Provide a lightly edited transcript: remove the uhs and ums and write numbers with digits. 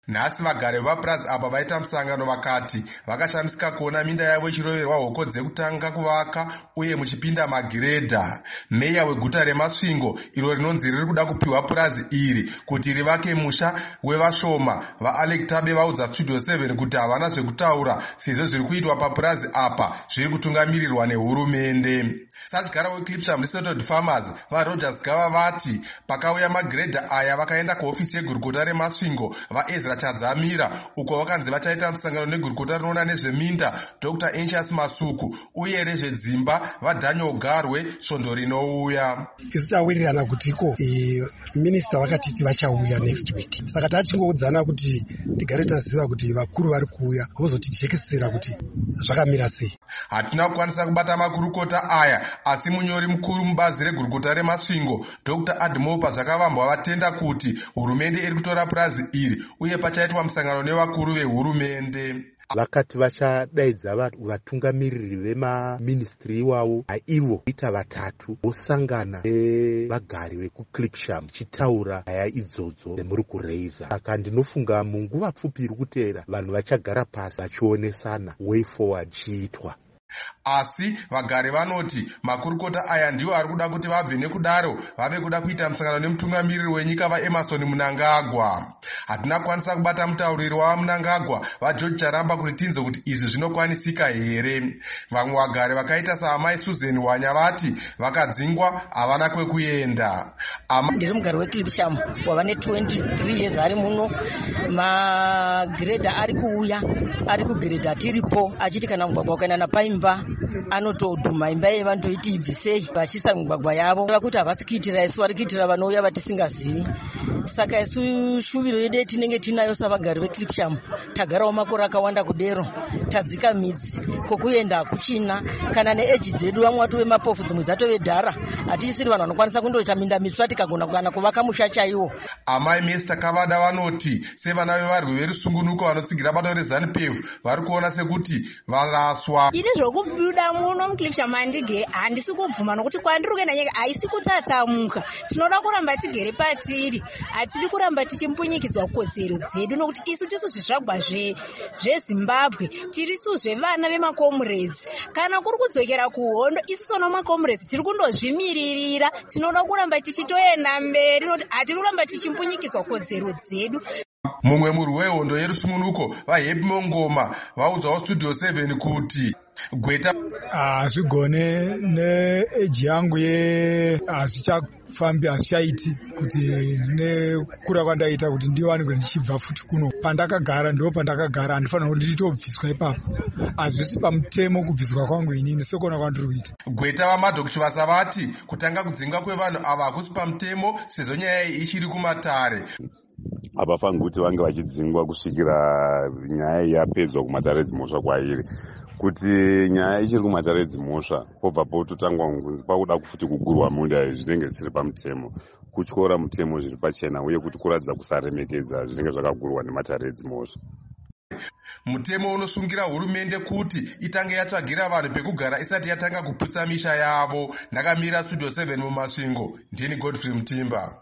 Nhasi vagari vepurazi apa vaita musangano vakati vakashamisika kuona minda yavo ichiroverwa hoko dzekutanga kuvaka uye muchipinda magiredha. Meya weguta reMasvingo iro rinonzi riri kuda kupiwa purazi iri kuti rivake musha wevashoma vaAlec Tabe vaudza Studio 7 kuti havana zvekutaura sezvo zviri kuitwa papurazi apa zviri kutungamirirwa nehurumende. Satyara weClipsham Resettled Farmers vaRogers Gava vati pakauya magiredha aya vakaenda kuhofisi yegurukota reMasvingo vaEzra Chadzamira uko vakanzi vachaita musangano negurukota rinoona nezveminda Dr. Anxious Masuku uye rezvedzimba vaDaniel Garwe svondo rinouya. Isu tawirirana kutiko minista vakatiti vachauya next week. Saka tachingoudzana kuti tigare taziva kuti vakuru vari kuuya vozotijekesera kuti zvakamira sei. Hatina kukwanisa kubata makurukota aya asi munyori mukuru mubazi regurukota reMasvingo Dr. Admopa zvakavambwa vatenda kuti hurumende iri kutora purazi iri uye pachaitwa musangano nevakuru vehurumende. Vakati vachadaidza vatungamiriri vemaministri iwavo aivo ita vatatu vosangana nevagari vekuClipsham chitaura nyaya idzodzo dzemuri kureiza. Saka ndinofunga munguva pfupi iri kuteera vanhu vachagara pasi vachionesana way forward chiitwa. Asi vagari vanoti makurukota aya ndiwo ari kuda kuti vabve nekudaro vave kuda kuita musangano nemutungamiriri wenyika vaEmerson Mnangagwa. Hatina kukwanisa kubata mutauriri waMnangagwa vaGeorge Charamba kuti tinzwe kuti izvi zvinokwanisika here. Vamwe vagari vakaita saamai Susan Wanya vati vakadzingwa havana kwekuenda. Ndiri mugari weClipsham wava ne23 years ari muno. Magiredha ari kuuya ari kugiredha tiripo achiti kana mugwagwa ukaenda napaimba anotodhuma imba iyi vanotoiti ibvisei vachisa migwagwa yavo vakuti havasi kuitira isu vari kuitira vanouya vatisingazivi. Saka isu shuviro yedu yetinenge tinayo savagari veClipsham tagarawo makore akawanda kudero tadzika midzi kokuenda hakuchina kana neeji dzedu vamwe watove mapofu dzimwe dzatove dhara hatichisiri vanhu vanokwanisa kundoita minda mitsva tikagona kana kuvaka musha chaiwo. Amai Mr. Kavada vanoti sevana vevarwi verusungunuko vanotsigira bato reZANU-PF vari kuona sekuti varaswa. Ini zvokubuda muno muClipsham handisi kubvuma nokuti kwandiri kuenda nyika haisi kutatsamuka. Tinoda kuramba tigere patiri, hatidi kuramba tichimpunyikidzwa kodzero dzedu nokuti isu tisu zvizvagwa zveZimbabwe tirisu zvevana vemakomurezi. Kana kuri kudzokera kuhondo isu sona makomurezi tiri kundozvimiririra. Tinoda kuramba tichitoenda mberi nokuti hatiri kuramba tichimpunyikidzwa kodzero dzedu. Mumwe murwi wehondo yerusungunuko vaHappy Mongoma vaudzawo Studio 7 kuti gweta zvigone neeji yangu hazvichafambi hazvichaiti kuti nekukura kwandaita kuti ndiwanike ndichibva futi kuno pandakagara ndo pandakagara handifanira kuti nditobviswa ipapo. Hazvisi pamutemo kubviswa kwangu inini sekona kwandiri kuita. Gweta vaMadhokichivasa vati kutanga kudzingwa kwevanhu ava hakusi pamutemo sezvo nyaya iyi ichiri kumatare. Hapafani kuti vange vachidzingwa kusvikira nyaya iyi yapedzwa kumatare edzimhosva kwairi. Kuti nyaya ichiri kumatare edzimhosva pobva pototangwa ngunzi pakuda kufuti kugurwa munda zvinenge zvisiri pamutemo. Kutyora mutemo zviri pachena uye kuti kuratidza kusaremekedza zvinenge zvakagurwa nematare edzimhosva. Mutemo unosungira hurumende kuti itange yatsvagira vanhu pekugara isati yatanga kuputsa misha yavo. Ndakamira Studio 7 muMasvingo. Ndini Godfrey Mutimba.